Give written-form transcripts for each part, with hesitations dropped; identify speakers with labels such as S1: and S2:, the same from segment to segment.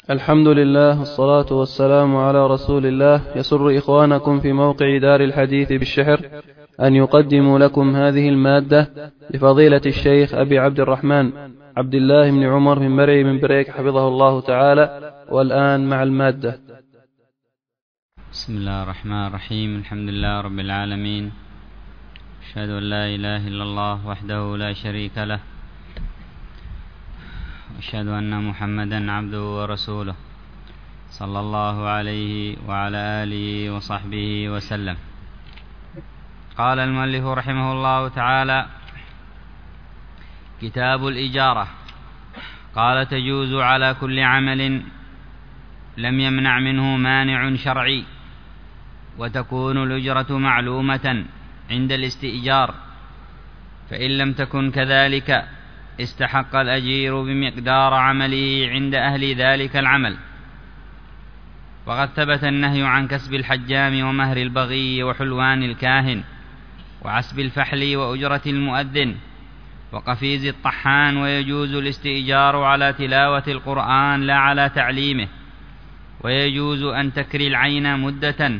S1: الحمد لله والصلاة والسلام على رسول الله. يسر إخوانكم في موقع دار الحديث بالشحر أن يقدموا لكم هذه المادة لفضيلة الشيخ أبي عبد الرحمن عبد الله بن عمر بن مرعي بن بريك حفظه الله تعالى. والآن مع المادة.
S2: بسم الله الرحمن الرحيم. الحمد لله رب العالمين، أشهد أن لا إله إلا الله وحده لا شريك له، أشهد أن محمدا عبده ورسوله صلى الله عليه وعلى آله وصحبه وسلم. قال المؤلف رحمه الله تعالى: كتاب الإجارة. قال: تجوز على كل عمل لم يمنع منه مانع شرعي، وتكون الأجرة معلومة عند الاستئجار، فإن لم تكن كذلك استحق الأجير بمقدار عمله عند أهل ذلك العمل. وقد ثبت النهي عن كسب الحجام ومهر البغي وحلوان الكاهن وعسب الفحل وأجرة المؤذن وقفيز الطحان، ويجوز الاستئجار على تلاوة القرآن لا على تعليمه، ويجوز أن تكري العين مدة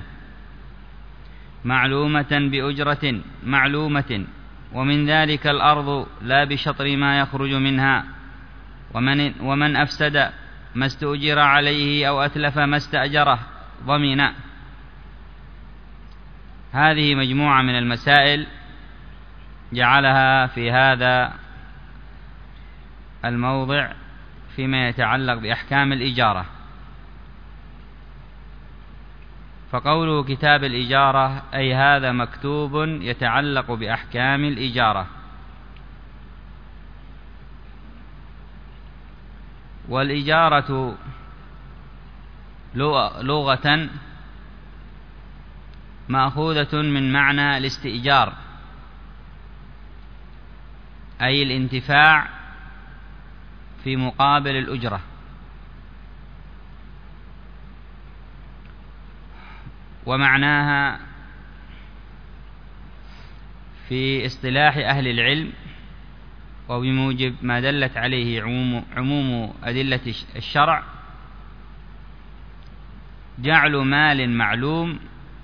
S2: معلومة بأجرة معلومة، ومن ذلك الأرض لا بشطر ما يخرج منها. ومن أفسد ما استؤجر عليه أو أتلف ما استأجره ضمن. هذه مجموعة من المسائل جعلها في هذا الموضع فيما يتعلق بأحكام الإجارة. فقوله كتاب الإجارة أي هذا مكتوب يتعلق بأحكام الإجارة. والإجارة لغة مأخوذة من معنى الاستئجار، أي الانتفاع في مقابل الأجرة. ومعناها في اصطلاح أهل العلم وبموجب ما دلت عليه عموم أدلة الشرع جعل مال معلوم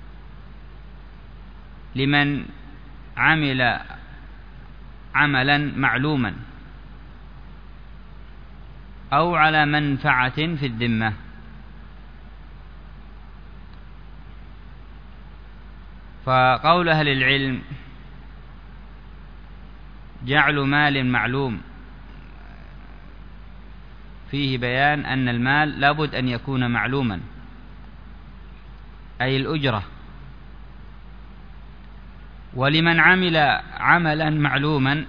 S2: لمن عمل عملا معلوما أو على منفعة في الذمة. فقول أهل العلم جعل مال معلوم فيه بيان أن المال لابد أن يكون معلوما، أي الأجرة. ولمن عمل عملا معلوما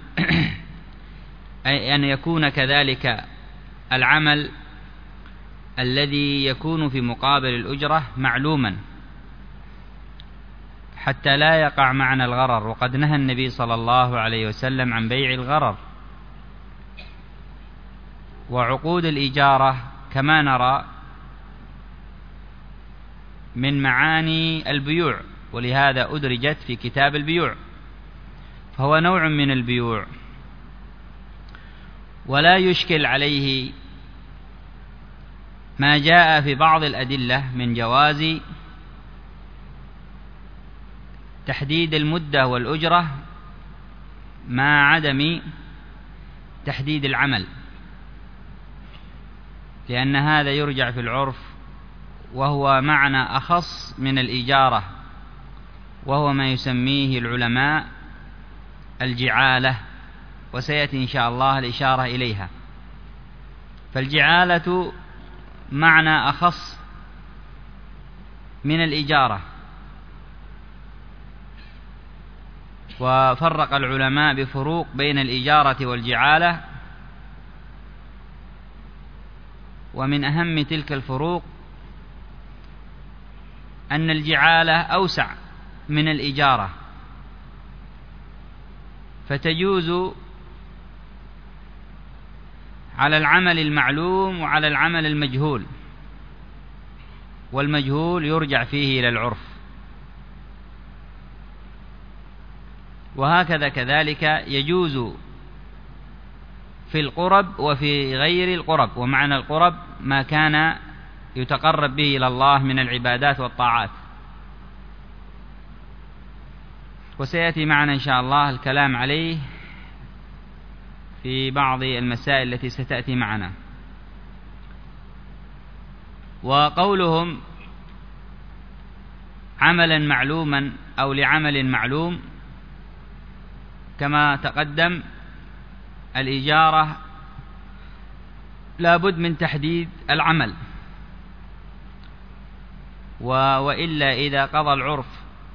S2: أي أن يكون كذلك العمل الذي يكون في مقابل الأجرة معلوما، حتى لا يقع معنى الغرر. وقد نهى النبي صلى الله عليه وسلم عن بيع الغرر. وعقود الإجارة كما نرى من معاني البيوع، ولهذا أدرجت في كتاب البيوع، فهو نوع من البيوع. ولا يشكل عليه ما جاء في بعض الأدلة من جواز تحديد المدة والأجرة مع عدم تحديد العمل، لأن هذا يرجع في العرف، وهو معنى أخص من الإجارة، وهو ما يسميه العلماء الجعالة، وسيأتي إن شاء الله الإشارة إليها. فالجعالة معنى أخص من الإجارة. وفرق العلماء بفروق بين الإجارة والجعالة، ومن أهم تلك الفروق أن الجعالة أوسع من الإجارة، فتجوز على العمل المعلوم وعلى العمل المجهول، والمجهول يرجع فيه إلى العرف. وهكذا كذلك يجوز في القرب وفي غير القرب. ومعنى القرب ما كان يتقرب به إلى الله من العبادات والطاعات. وسيأتي معنا إن شاء الله الكلام عليه في بعض المسائل التي ستأتي معنا. وقولهم عملا معلوما أو لعمل معلوم، كما تقدم الإجارة لا بد من تحديد العمل، وإلا إذا قضى العرف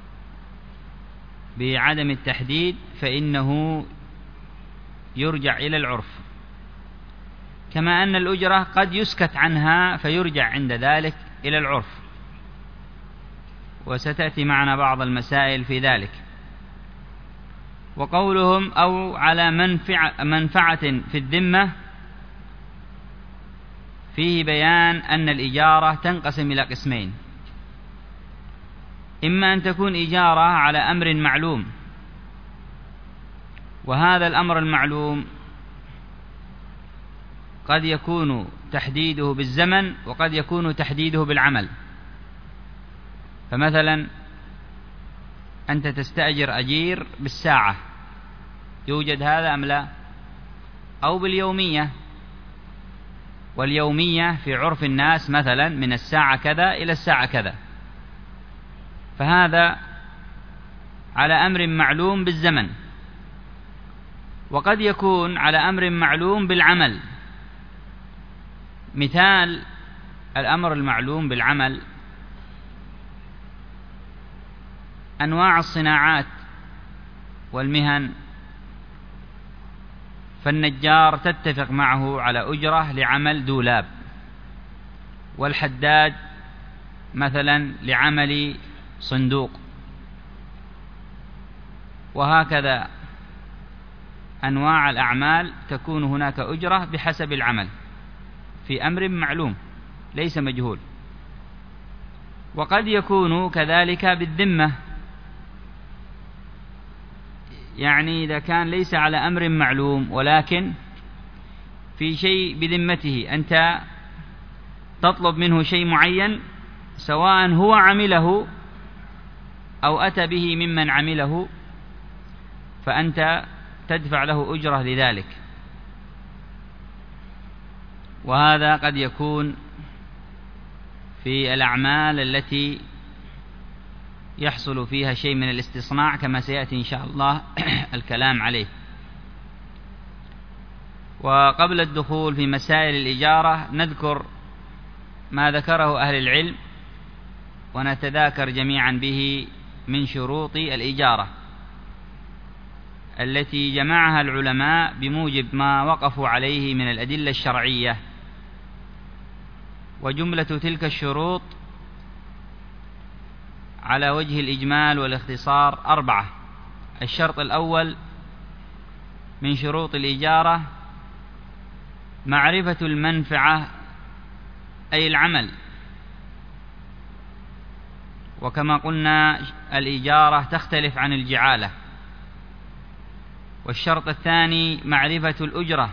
S2: بعدم التحديد فإنه يرجع إلى العرف. كما أن الأجرة قد يسكت عنها فيرجع عند ذلك إلى العرف، وستأتي معنا بعض المسائل في ذلك. وقولهم أو على منفعة في الذمة فيه بيان أن الإجارة تنقسم إلى قسمين: إما أن تكون إجارة على أمر معلوم، وهذا الأمر المعلوم قد يكون تحديده بالزمن وقد يكون تحديده بالعمل. فمثلا أنت تستأجر أجير بالساعة، يوجد هذا أم لا؟ أو باليومية، واليومية في عرف الناس مثلا من الساعة كذا إلى الساعة كذا، فهذا على أمر معلوم بالزمن. وقد يكون على أمر معلوم بالعمل. مثال الأمر المعلوم بالعمل أنواع الصناعات والمهن، فالنجار تتفق معه على أجرة لعمل دولاب، والحداد مثلا لعمل صندوق، وهكذا أنواع الأعمال تكون هناك أجرة بحسب العمل في أمر معلوم ليس مجهول. وقد يكون كذلك بالذمة، يعني إذا كان ليس على أمر معلوم ولكن في شيء بذمته، أنت تطلب منه شيء معين سواء هو عمله أو أتى به ممن عمله، فأنت تدفع له أجرة لذلك. وهذا قد يكون في الأعمال التي يحصل فيها شيء من الاستصناع، كما سيأتي إن شاء الله الكلام عليه. وقبل الدخول في مسائل الإجارة نذكر ما ذكره أهل العلم ونتذاكر جميعا به من شروط الإجارة التي جمعها العلماء بموجب ما وقفوا عليه من الأدلة الشرعية. وجملة تلك الشروط على وجه الإجمال والاختصار 4. الشرط الأول من شروط الإجارة معرفة المنفعة أي العمل، وكما قلنا الإجارة تختلف عن الجعالة. والشرط الثاني معرفة الأجرة،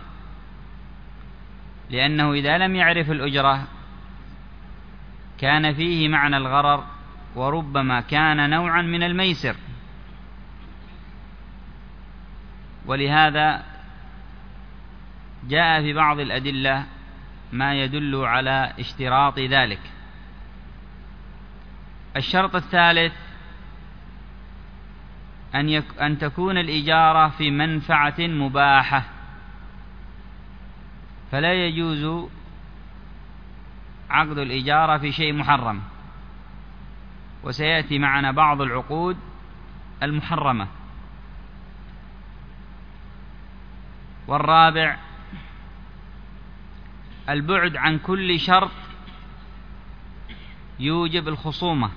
S2: لأنه إذا لم يعرف الأجرة كان فيه معنى الغرر، وربما كان نوعا من الميسر. ولهذا جاء في بعض الأدلة ما يدل على اشتراط ذلك. الشرط الثالث أن تكون الإجارة في منفعة مباحة، فلا يجوز عقد الإجارة في شيء محرم، وسيأتي معنا بعض العقود المحرمة. والرابع البعد عن كل شرط يوجب الخصومة،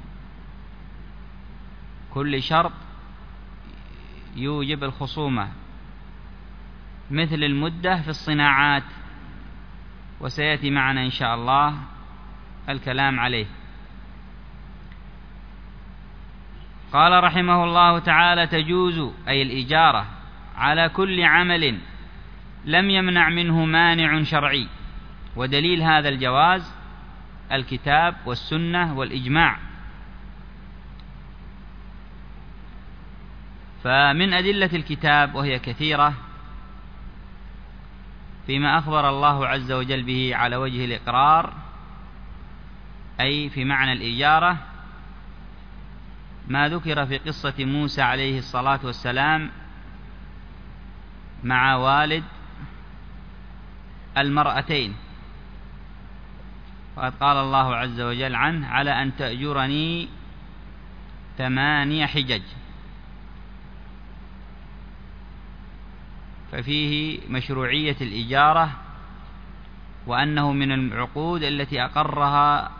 S2: كل شرط يوجب الخصومة، مثل المدة في الصناعات، وسيأتي معنا إن شاء الله الكلام عليه. قال رحمه الله تعالى: تجوز أي الإجارة على كل عمل لم يمنع منه مانع شرعي، ودليل هذا الجواز الكتاب والسنة والإجماع. فمن أدلة الكتاب وهي كثيرة فيما أخبر الله عز وجل به على وجه الإقرار، أي في معنى الإجارة، ما ذكر في قصة موسى عليه الصلاة والسلام مع والد المرأتين، وقد قال الله عز وجل عنه: على أن تأجرني 8 حجج. ففيه مشروعية الإجارة، وأنه من العقود التي أقرها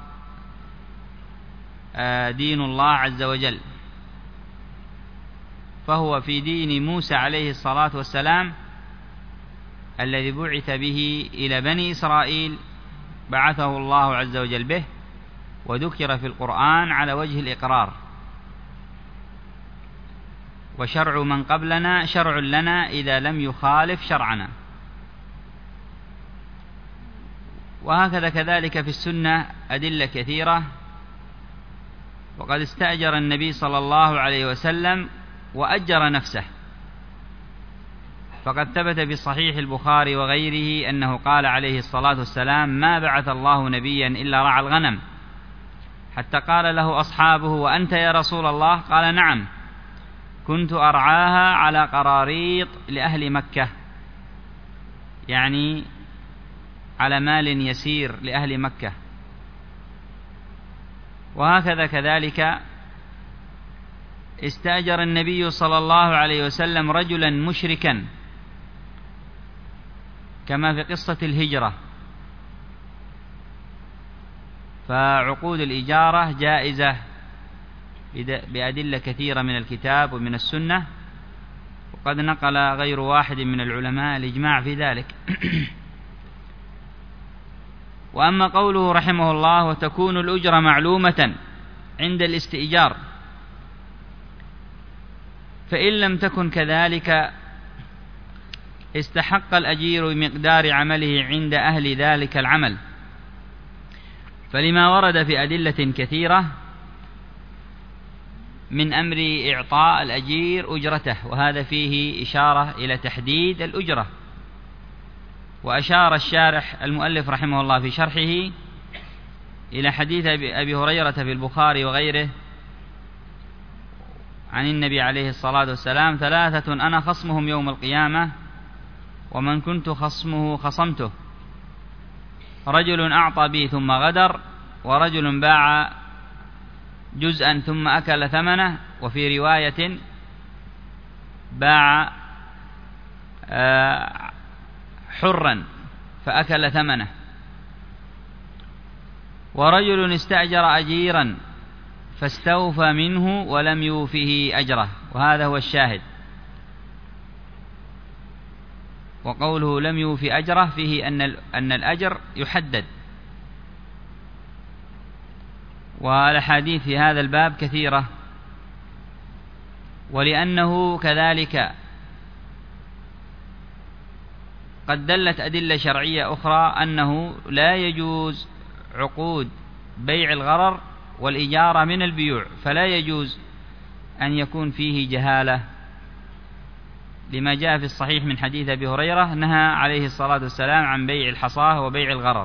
S2: دين الله عز وجل. فهو في دين موسى عليه الصلاة والسلام الذي بعث به إلى بني إسرائيل، بعثه الله عز وجل به، وذكر في القرآن على وجه الإقرار. وشرع من قبلنا شرع لنا إذا لم يخالف شرعنا. وهكذا كذلك في السنة أدلة كثيرة. وقد استأجر النبي صلى الله عليه وسلم وأجر نفسه، فقد ثبت في صحيح البخاري وغيره أنه قال عليه الصلاة والسلام: ما بعث الله نبيا إلا رعى الغنم، حتى قال له أصحابه: وأنت يا رسول الله؟ قال: نعم، كنت أرعاها على قراريط لأهل مكة، يعني على مال يسير لأهل مكة. وهكذا كذلك استأجر النبي صلى الله عليه وسلم رجلا مشركا، كما في قصة الهجرة. فعقود الإجارة جائزة بأدلة كثيرة من الكتاب ومن السنة، وقد نقل غير واحد من العلماء الإجماع في ذلك. وأما قوله رحمه الله: وتكون الأجرة معلومة عند الاستئجار، فإن لم تكن كذلك استحق الأجير بمقدار عمله عند أهل ذلك العمل، فلما ورد في أدلة كثيرة من أمر إعطاء الأجير أجرته، وهذا فيه إشارة إلى تحديد الأجرة. وأشار الشارح المؤلف رحمه الله في شرحه إلى حديث أبي هريرة في البخاري وغيره عن النبي عليه الصلاة والسلام: 3 أنا خصمهم يوم القيامة، ومن كنت خصمه خصمته: رجل أعطى بي ثم غدر، ورجل باع جزءا ثم أكل ثمنه، وفي رواية باع حرا فأكل ثمنه، ورجل استأجر أجيرا فاستوفى منه ولم يوفه أجره. وهذا هو الشاهد. وقوله لم يوفي أجره فيه أن الأجر يحدد. والأحاديث في هذا الباب كثيرة، ولأنه كذلك قد دلت أدلة شرعية أخرى أنه لا يجوز عقود بيع الغرر والإجارة من البيوع، فلا يجوز أن يكون فيه جهالة، لما جاء في الصحيح من حديث أبي هريرة: نهى عليه الصلاة والسلام عن بيع الحصاة وبيع الغرر،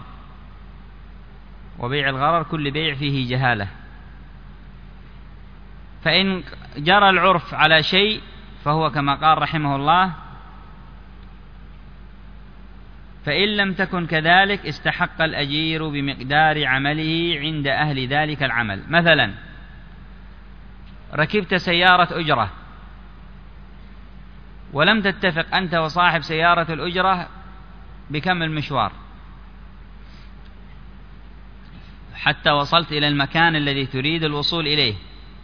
S2: وبيع الغرر كل بيع فيه جهالة. فإن جرى العرف على شيء فهو كما قال رحمه الله: فإن لم تكن كذلك استحق الأجير بمقدار عمله عند أهل ذلك العمل. مثلا ركبت سيارة أجرة ولم تتفق أنت وصاحب سيارة الأجرة بكم المشوار حتى وصلت إلى المكان الذي تريد الوصول إليه،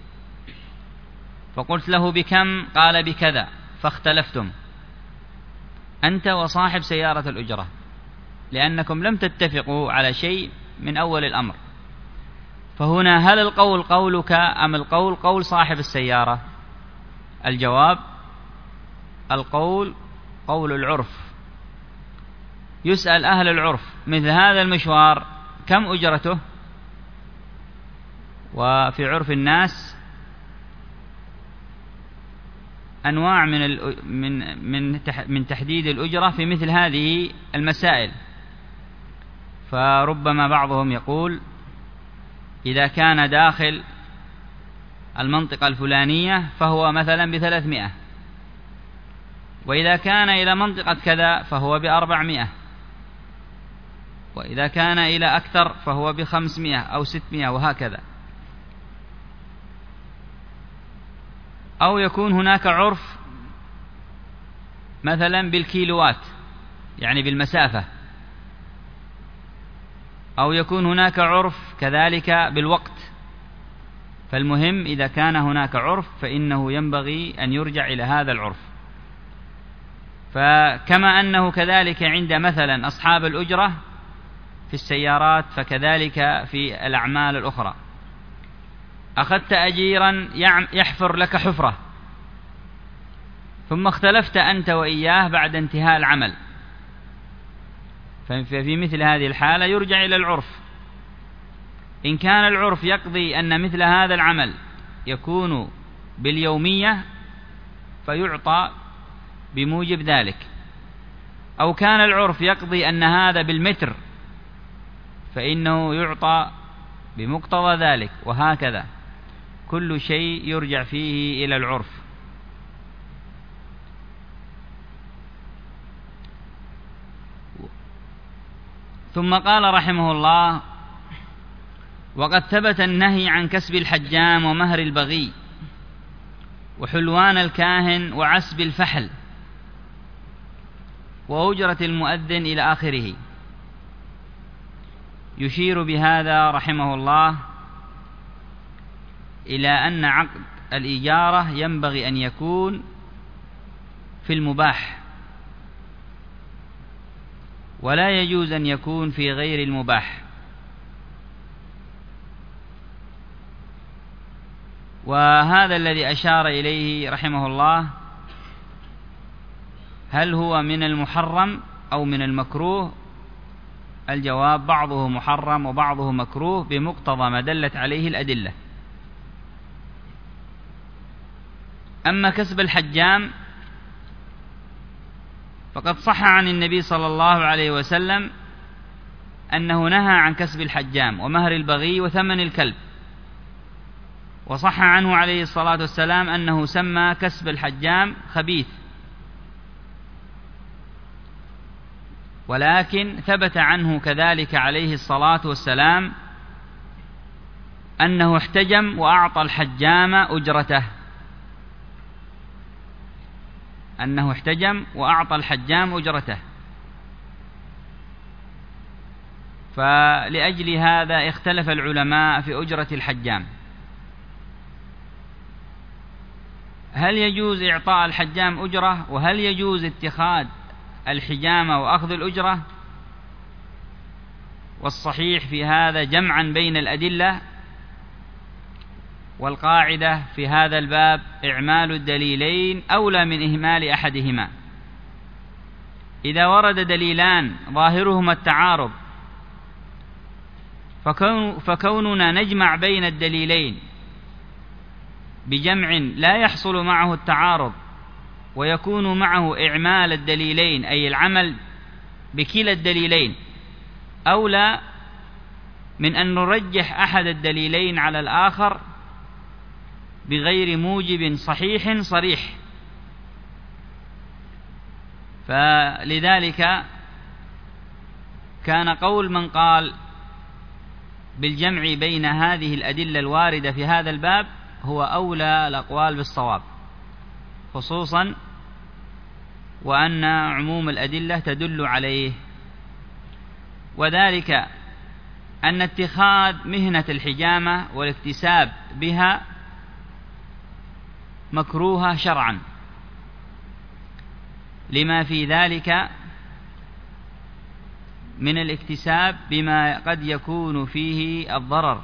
S2: فقلت له بكم؟ قال بكذا، فاختلفتم أنت وصاحب سيارة الأجرة لأنكم لم تتفقوا على شيء من أول الأمر. فهنا هل القول قولك أم القول قول صاحب السيارة؟ الجواب: القول قول العرف، يسأل أهل العرف مثل هذا المشوار كم أجرته؟ وفي عرف الناس أنواع من تحديد الأجرة في مثل هذه المسائل. فربما بعضهم يقول إذا كان داخل المنطقة الفلانية فهو مثلا ب300، وإذا كان إلى منطقة كذا فهو ب400، وإذا كان إلى أكثر فهو ب500 أو 600 وهكذا. أو يكون هناك عرف مثلا بالكيلوات يعني بالمسافة، أو يكون هناك عرف كذلك بالوقت. فالمهم إذا كان هناك عرف فإنه ينبغي أن يرجع إلى هذا العرف. فكما أنه كذلك عند مثلا أصحاب الأجرة في السيارات فكذلك في الأعمال الأخرى. أخذت أجيرا يحفر لك حفرة ثم اختلفت أنت وإياه بعد انتهاء العمل، ففي مثل هذه الحالة يرجع إلى العرف. إن كان العرف يقضي أن مثل هذا العمل يكون باليومية فيعطى بموجب ذلك، أو كان العرف يقضي أن هذا بالمتر فإنه يعطى بمقتضى ذلك، وهكذا كل شيء يرجع فيه إلى العرف. ثم قال رحمه الله: وقد ثبت النهي عن كسب الحجام ومهر البغي وحلوان الكاهن وعسب الفحل وأجرة المؤذن إلى آخره. يشير بهذا رحمه الله إلى أن عقد الإجارة ينبغي أن يكون في المباح، ولا يجوز أن يكون في غير المباح. وهذا الذي أشار إليه رحمه الله هل هو من المحرم أو من المكروه؟ الجواب: بعضه محرم وبعضه مكروه بمقتضى ما دلت عليه الأدلة. أما كسب الحجام فقد صح عن النبي صلى الله عليه وسلم أنه نهى عن كسب الحجام ومهر البغي وثمن الكلب، وصح عنه عليه الصلاة والسلام أنه سمى كسب الحجام خبيث. ولكن ثبت عنه كذلك عليه الصلاة والسلام أنه احتجم وأعطى الحجام أجرته، أنه احتجم وأعطى الحجام أجرته. فلأجل هذا اختلف العلماء في أجرة الحجام، هل يجوز إعطاء الحجام أجرة، وهل يجوز اتخاذ الحجامة وأخذ الأجرة؟ والصحيح في هذا جمعا بين الأدلة، والقاعدة في هذا الباب إعمال الدليلين أولى من إهمال أحدهما. إذا ورد دليلان ظاهرهما التعارض فكوننا نجمع بين الدليلين بجمع لا يحصل معه التعارض ويكون معه إعمال الدليلين أي العمل بكلا الدليلين أولى من أن نرجح أحد الدليلين على الآخر بغير موجب صحيح صريح. فلذلك كان قول من قال بالجمع بين هذه الأدلة الواردة في هذا الباب هو أولى الأقوال بالصواب، خصوصا وأن عموم الأدلة تدل عليه، وذلك أن اتخاذ مهنة الحجامة والاكتساب بها مكروهة شرعا، لما في ذلك من الاكتساب بما قد يكون فيه الضرر،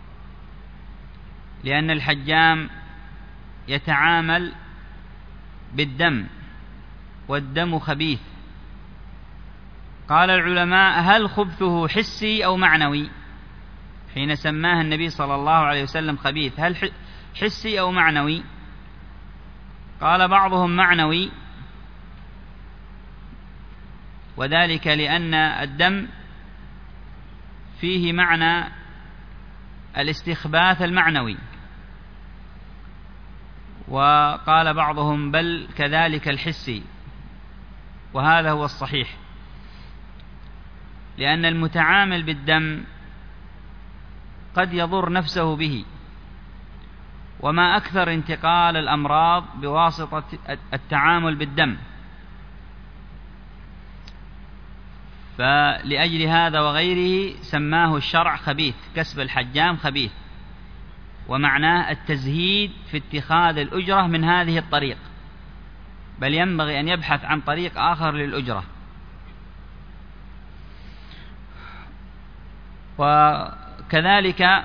S2: لأن الحجام يتعامل بالدم والدم خبيث، قال العلماء: هل خبثه حسي أو معنوي؟ حين سماه النبي صلى الله عليه وسلم خبيث، هل حسي أو معنوي؟ قال بعضهم معنوي، وذلك لأن الدم فيه معنى الاستخباث المعنوي، وقال بعضهم بل كذلك الحسي، وهذا هو الصحيح، لأن المتعامل بالدم قد يضر نفسه به، وما أكثر انتقال الأمراض بواسطة التعامل بالدم. فلأجل هذا وغيره سماه الشرع خبيث، كسب الحجام خبيث، ومعناه التزهيد في اتخاذ الأجرة من هذه الطريق، بل ينبغي أن يبحث عن طريق آخر للأجرة. وكذلك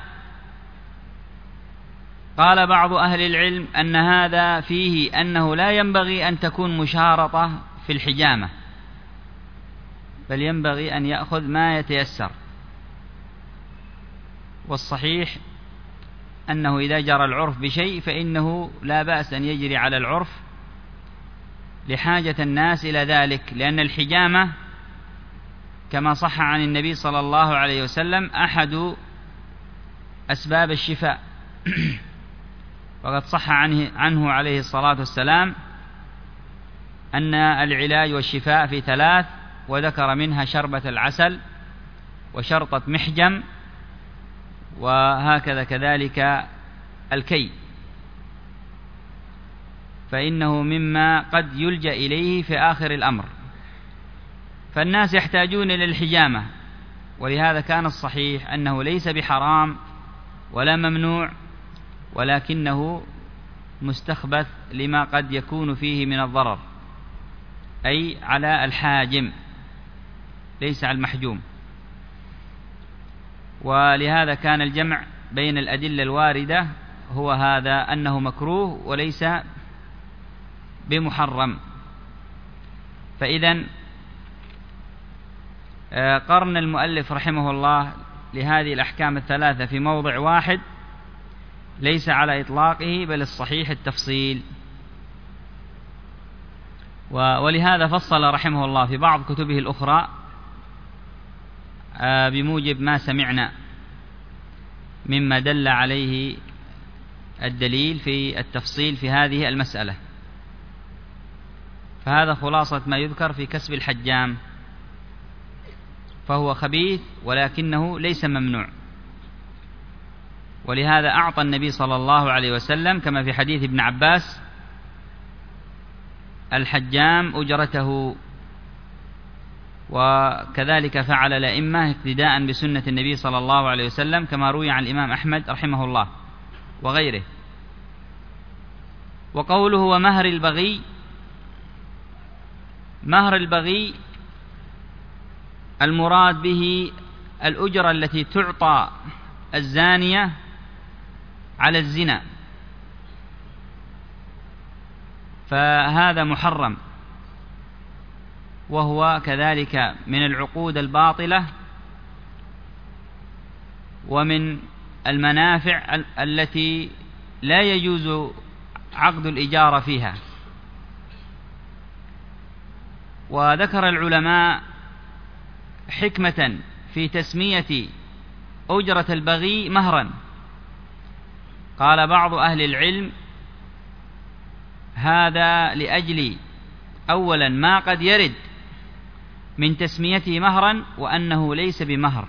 S2: قال بعض أهل العلم أن هذا فيه أنه لا ينبغي أن تكون مشارطة في الحجامة، بل ينبغي أن يأخذ ما يتيسر. والصحيح أنه إذا جرى العرف بشيء فإنه لا بأس أن يجري على العرف لحاجة الناس إلى ذلك، لأن الحجامة كما صح عن النبي صلى الله عليه وسلم أحد أسباب الشفاء، وقد صح عنه عليه الصلاة والسلام أن العلاج والشفاء في 3، وذكر منها شربة العسل وشرطة محجم، وهكذا كذلك الكي، فإنه مما قد يلجأ إليه في آخر الأمر، فالناس يحتاجون إلى الحجامة. ولهذا كان الصحيح أنه ليس بحرام ولا ممنوع، ولكنه مستخبث لما قد يكون فيه من الضرر، أي على الحاجم ليس على المحجوم. ولهذا كان الجمع بين الأدلة الواردة هو هذا، أنه مكروه وليس بمحرم. فإذن قرن المؤلف رحمه الله لهذه الأحكام الثلاثة في موضع واحد ليس على إطلاقه، بل الصحيح التفصيل. ولهذا فصل رحمه الله في بعض كتبه الأخرى بموجب ما سمعنا مما دل عليه الدليل في التفصيل في هذه المسألة. فهذا خلاصة ما يذكر في كسب الحجام، فهو خبيث ولكنه ليس ممنوع. ولهذا أعطى النبي صلى الله عليه وسلم كما في حديث ابن عباس الحجام أجرته، وكذلك فعل الأئمة اقتداء بسنة النبي صلى الله عليه وسلم، كما روي عن الإمام أحمد رحمه الله وغيره. وقوله ومهر البغي، مهر البغي المراد به الأجرة التي تعطى الزانية على الزنا، فهذا محرم، وهو كذلك من العقود الباطلة ومن المنافع التي لا يجوز عقد الإجارة فيها. وذكر العلماء حكمة في تسمية أجرة البغي مهرا. قال بعض أهل العلم هذا لأجل أولا ما قد يرد من تسميته مهرا وأنه ليس بمهر،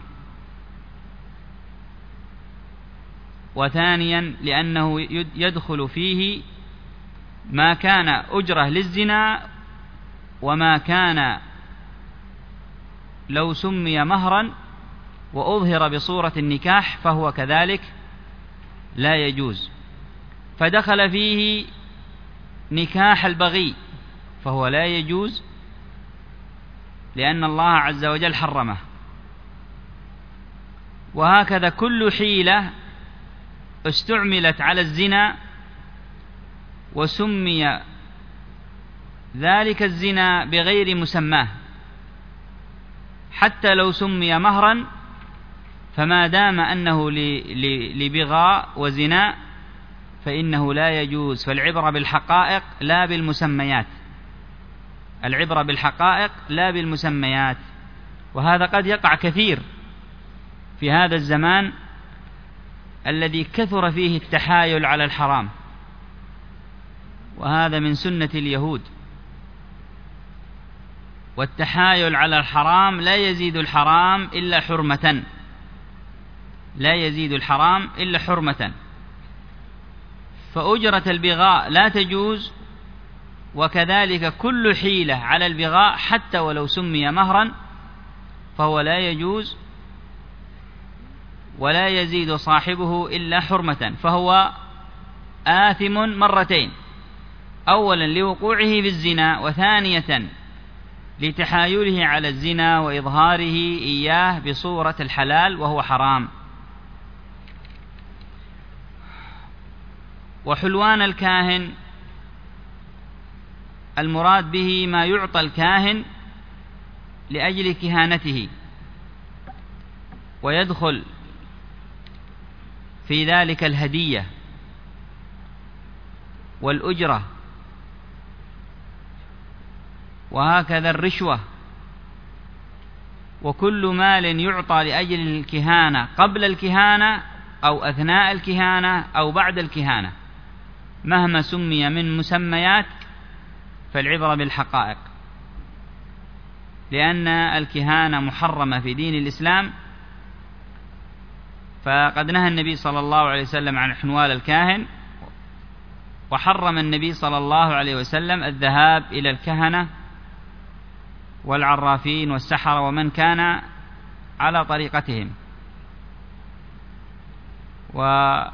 S2: وثانيا لأنه يدخل فيه ما كان أجرة للزنا، وما كان لو سمي مهرا وأظهر بصورة النكاح فهو كذلك لا يجوز. فدخل فيه نكاح البغي فهو لا يجوز، لأن الله عز وجل حرمه. وهكذا كل حيلة استعملت على الزنا وسمي ذلك الزنا بغير مسماه حتى لو سمي مهرا، فما دام أنه لبغاء وزنا فإنه لا يجوز. فالعبرة بالحقائق لا بالمسميات، العبرة بالحقائق لا بالمسميات. وهذا قد يقع كثير في هذا الزمان الذي كثر فيه التحايل على الحرام، وهذا من سنة اليهود. والتحايل على الحرام لا يزيد الحرام إلا حرمة، لا يزيد الحرام إلا حرمة. فأجرة البغاء لا تجوز، وكذلك كل حيلة على البغاء حتى ولو سمي مهرا فهو لا يجوز ولا يزيد صاحبه إلا حرمة، فهو آثم مرتين: أولا لوقوعه في الزنا، وثانية لتحايله على الزنا وإظهاره إياه بصورة الحلال وهو حرام. وحلوان الكاهن المراد به ما يعطى الكاهن لأجل كهانته، ويدخل في ذلك الهدية والأجرة، وهكذا الرشوة، وكل مال يعطى لأجل الكهانة قبل الكهانة أو أثناء الكهانة أو بعد الكهانة مهما سمي من مسميات، فالعبرة بالحقائق، لأن الكهانة محرمة في دين الإسلام. فقد نهى النبي صلى الله عليه وسلم عن حنوال الكاهن، وحرم النبي صلى الله عليه وسلم الذهاب إلى الكهنة والعرافين والسحرة ومن كان على طريقتهم. وقد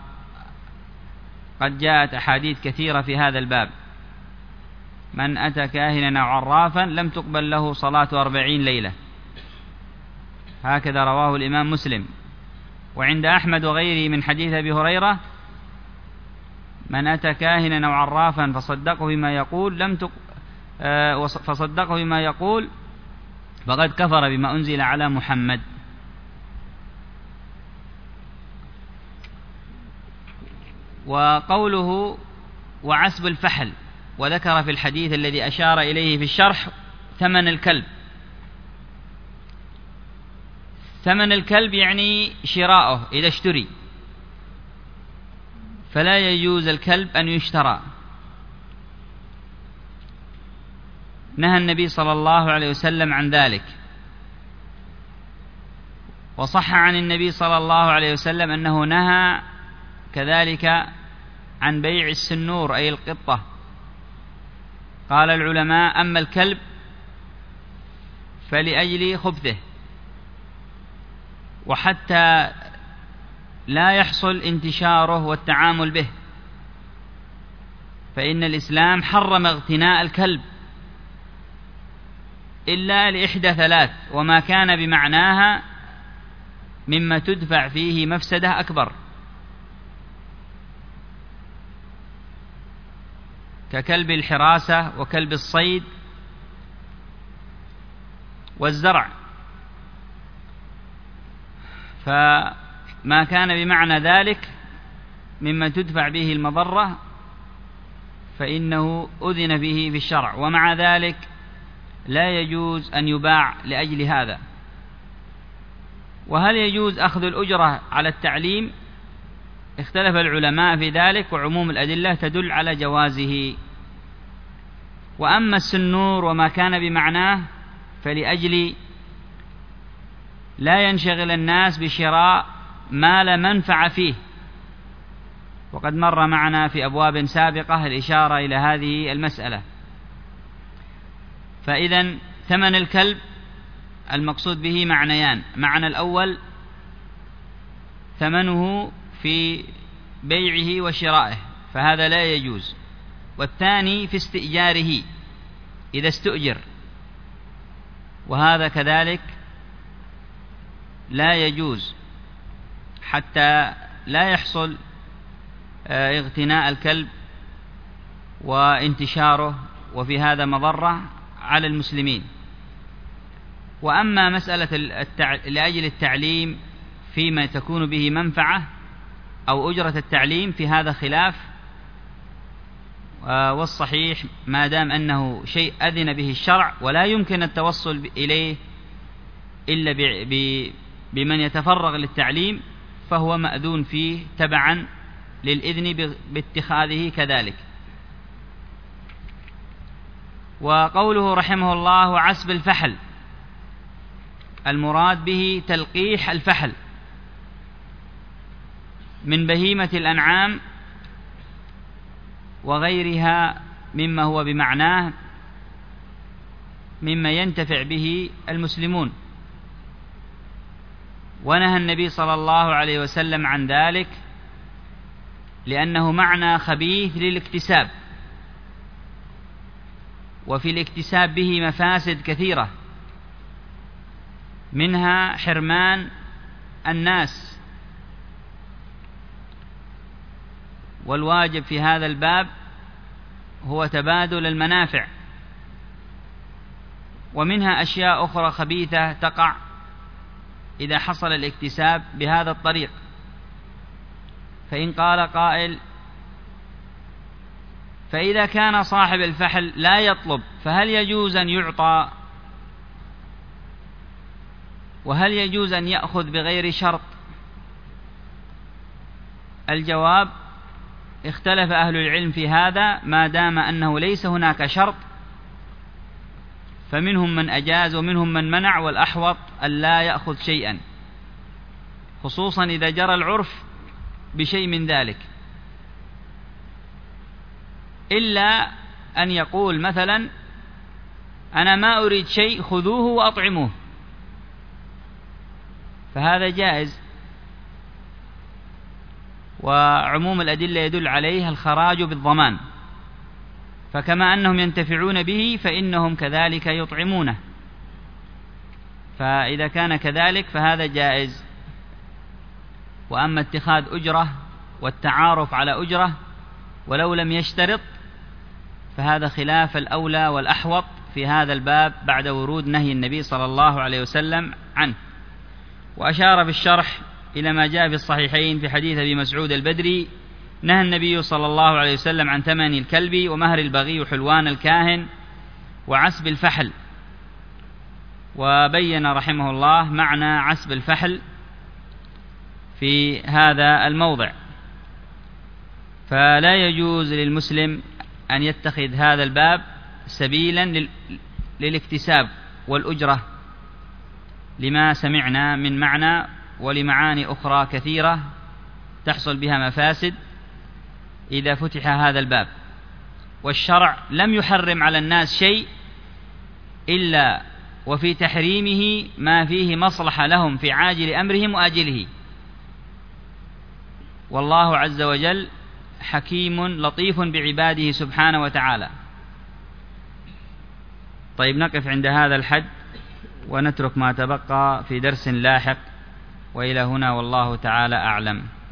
S2: جاءت أحاديث كثيرة في هذا الباب: من أتى كاهنا أو عرافا لم تقبل له صلاة 40 ليلة، هكذا رواه الإمام مسلم. وعند أحمد وغيره من حديث أبي هريرة: من أتى كاهنا أو عرافا فصدقه بما يقول فقد كفر بما أنزل على محمد. وقوله وعسب الفحل، وذكر في الحديث الذي أشار إليه في الشرح ثمن الكلب. ثمن الكلب يعني شراؤه إذا اشتري، فلا يجوز الكلب أن يشترى. نهى النبي صلى الله عليه وسلم عن ذلك. وصح عن النبي صلى الله عليه وسلم أنه نهى كذلك عن بيع السنور أي القطة. قال العلماء: أما الكلب فلأجل خبثه، وحتى لا يحصل انتشاره والتعامل به، فإن الإسلام حرم اغتناء الكلب إلا لإحدى ثلاث، وما كان بمعناها مما تدفع فيه مفسدة أكبر، ككلب الحراسة وكلب الصيد والزرع. فما كان بمعنى ذلك مما تدفع به المضرة فإنه أذن به في الشرع، ومع ذلك لا يجوز أن يباع لأجل هذا. وهل يجوز أخذ الأجرة على التعليم؟ اختلف العلماء في ذلك، وعموم الأدلة تدل على جوازه. وأما السنور وما كان بمعناه فلأجل لا ينشغل الناس بشراء ما لا منفع فيه، وقد مر معنا في أبواب سابقة الإشارة إلى هذه المسألة. فإذن ثمن الكلب المقصود به معنيان: معنى الأول ثمنه في بيعه وشرائه، فهذا لا يجوز، والثاني في استئجاره إذا استؤجر، وهذا كذلك لا يجوز حتى لا يحصل اغتناء الكلب وانتشاره، وفي هذا مضرة على المسلمين. وأما مسألة لأجل التعليم فيما تكون به منفعة أو أجرة التعليم، في هذا خلاف، والصحيح ما دام أنه شيء أذن به الشرع ولا يمكن التوصل إليه إلا بمن يتفرغ للتعليم، فهو مأذون فيه تبعا للإذن باتخاذه كذلك. وقوله رحمه الله عسب الفحل، المراد به تلقيح الفحل من بهيمة الأنعام وغيرها مما هو بمعناه مما ينتفع به المسلمون. ونهى النبي صلى الله عليه وسلم عن ذلك لأنه معنى خبيث للاكتساب، وفي الاكتساب به مفاسد كثيرة، منها حرمان الناس. والواجب في هذا الباب هو تبادل المنافع، ومنها أشياء أخرى خبيثة تقع إذا حصل الاكتساب بهذا الطريق. فإن قال قائل: فإذا كان صاحب الفحل لا يطلب فهل يجوز أن يعطى؟ وهل يجوز أن يأخذ بغير شرط؟ الجواب: اختلف أهل العلم في هذا، ما دام أنه ليس هناك شرط، فمنهم من أجاز ومنهم من منع، والأحوط أن لا يأخذ شيئا، خصوصا إذا جرى العرف بشيء من ذلك، إلا أن يقول مثلا: أنا ما أريد شيء، خذوه وأطعموه، فهذا جائز. وعموم الأدلة يدل عليه الخراج بالضمان، فكما أنهم ينتفعون به فإنهم كذلك يطعمونه، فإذا كان كذلك فهذا جائز. وأما اتخاذ أجرة والتعارف على أجرة ولو لم يشترط فهذا خلاف الأولى والأحوط في هذا الباب بعد ورود نهي النبي صلى الله عليه وسلم عنه. وأشار في الشرح إلى ما جاء في الصحيحين في حديث أبي مسعود البدري: نهى النبي صلى الله عليه وسلم عن ثمن الكلب ومهر البغي وحلوان الكاهن وعسب الفحل. وبين رحمه الله معنى عسب الفحل في هذا الموضع. فلا يجوز للمسلم أن يتخذ هذا الباب سبيلا للاكتساب والأجرة، لما سمعنا من معنى ولمعاني أخرى كثيرة تحصل بها مفاسد إذا فتح هذا الباب. والشرع لم يحرم على الناس شيء إلا وفي تحريمه ما فيه مصلحة لهم في عاجل أمرهم وآجله، والله عز وجل حكيم لطيف بعباده سبحانه وتعالى. طيب، نقف عند هذا الحد ونترك ما تبقى في درس لاحق، وإلى هنا والله تعالى أعلم.